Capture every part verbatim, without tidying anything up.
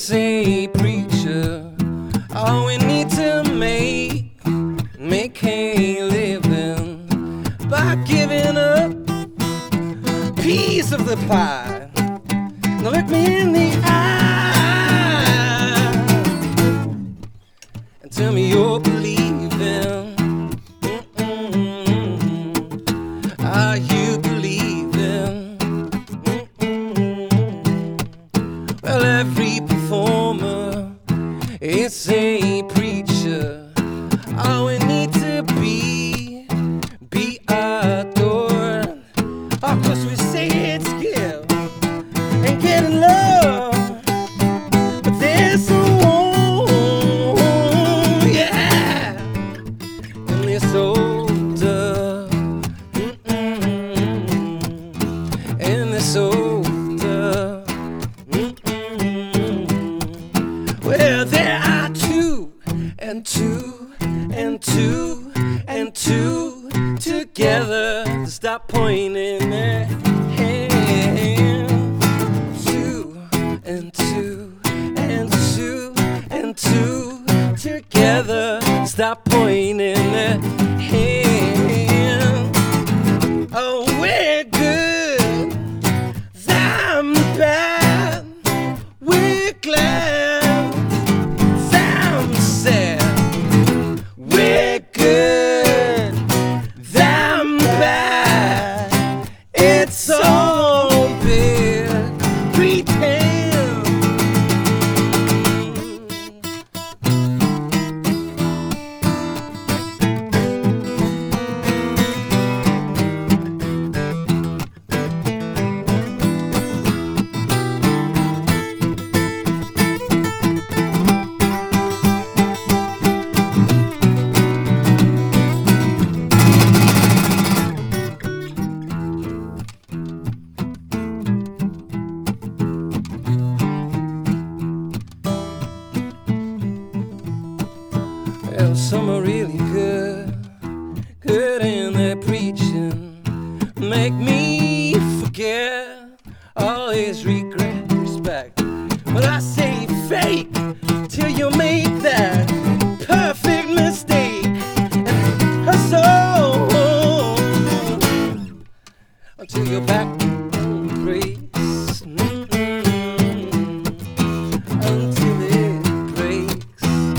It's a preacher. All we need to make, make a living by giving up a piece of the pie. Now look me in the eye and tell me you're believing. Mm-mm. Are you believing? Mm-mm. Well, every performer is a preacher. All we need to be, be adored. Of course we say it's give and get love, but there's a war, yeah, in this old dove, mm-mm, in this old dove, mm-mm. Well, there are two and two and two and two together to stop pointing their hand. Two and two and two and two together stop pointing their hand. Oh, we're good, I'm bad, we're glad, I'm sad. We're good, I'm bad, it's all big pretend. Well, some are really good, good in their preaching. Make me forget all his regret, respect. But I say fake till you make that perfect mistake and hustle until you're back on grace. Mm-mm. Until it breaks.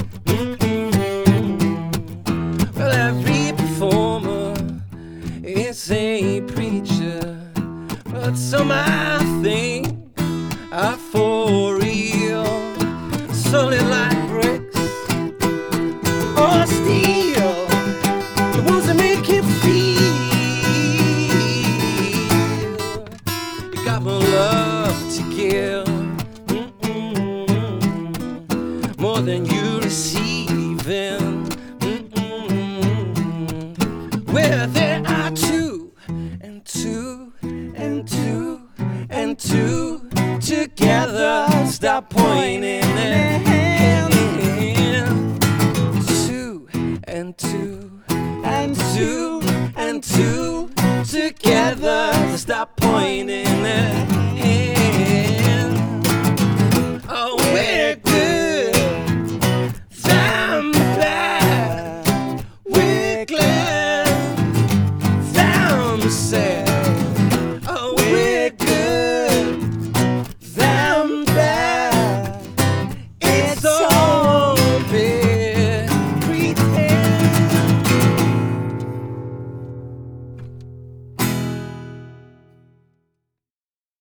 Well, every performer is a preacher, but some I think are for real, solid like bricks or steel, the ones that make you feel you got more love to give, mm-mm, more than you receiving. Where there are two and two and two and two together, stop pointing their